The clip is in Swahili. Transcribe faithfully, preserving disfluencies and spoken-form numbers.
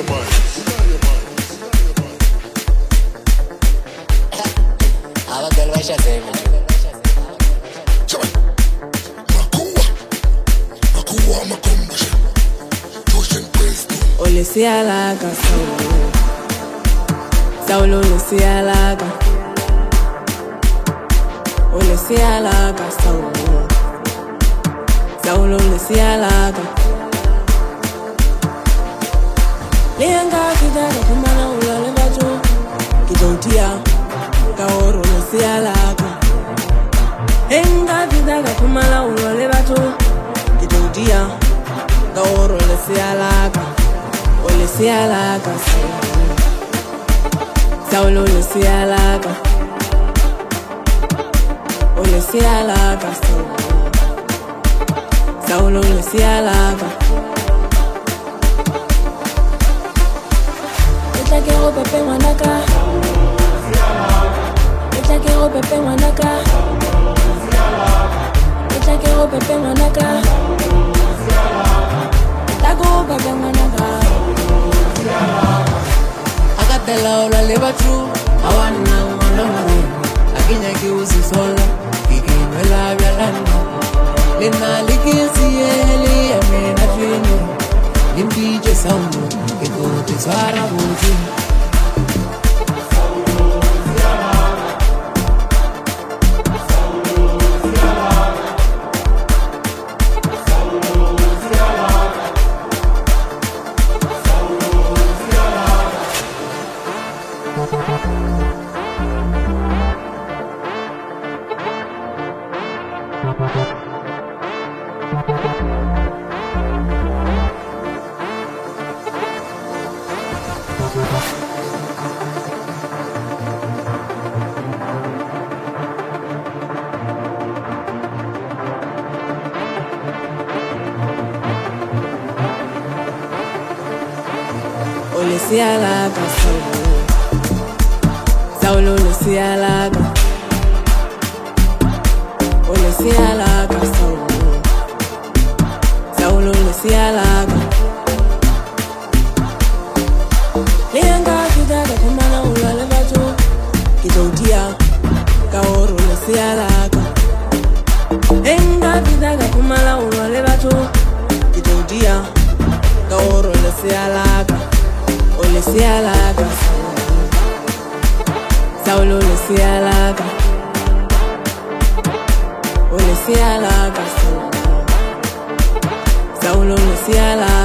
Olesialaga Saulo Saulo Olesialaga Olesialaga Saulo Saulo Olesialaga Lenga kidaga kumana ulale batu Kidontia Kaoro Olesialaga Lenga kidaga kumana ulale batu Kidontia Kaoro Olesialaga Olesialaga Saulo Olesialaga Olesialaga Saulo Olesialaga Ita quiero pepe manaka Ita quiero pepe manaka Ita quiero pepe manaka Ita quiero pepe manaka Akatela ola leva true Awana wanamari Akinya kiusi sola Kikinwela vyalanda Lena likisi eli Amena trino Limpije saumu Kikote swara buzi Olesialaga Saulo Saulo Olesialaga Olesialaga Saulo Saulo Olesialaga Lenga kidaga kumana ulale batu Kidontia Kaoro Olesialaga Lenga kidaga kumana ulale batu Kidontia Kaoro Olesialaga Olesialaga Saulo Olesialaga Olesialaga Saulo Olesialaga